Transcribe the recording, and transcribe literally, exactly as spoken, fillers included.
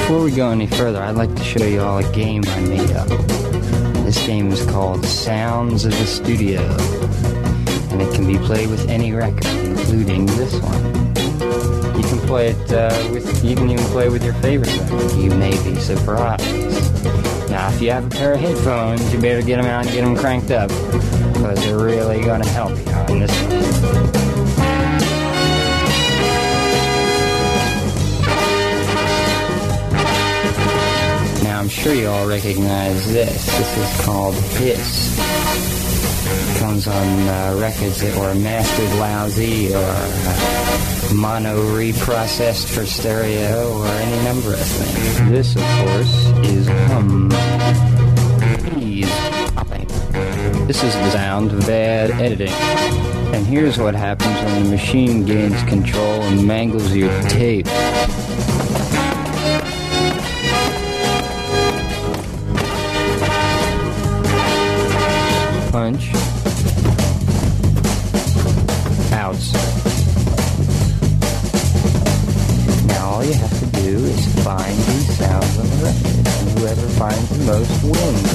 Before we go any further, I'd like to show you all a game I made up. This game is called Sounds of the Studio, and it can be played with any record, including this one. You can play it uh, with, you can even play with your favorite record. You may be surprised. Now, if you have a pair of headphones, you better get them out and get them cranked up, because they're really going to help you on this one. I'm sure you all recognize this. This is called Hiss. It comes on uh, records that were mastered lousy or uh, mono reprocessed for stereo or any number of things. This, of course, is hum. Ease popping. This is the sound of bad editing. And here's what happens when the machine gains control and mangles your tape. Punch. Outs. Now all you have to do is find these sounds on the record, and whoever finds the most wins.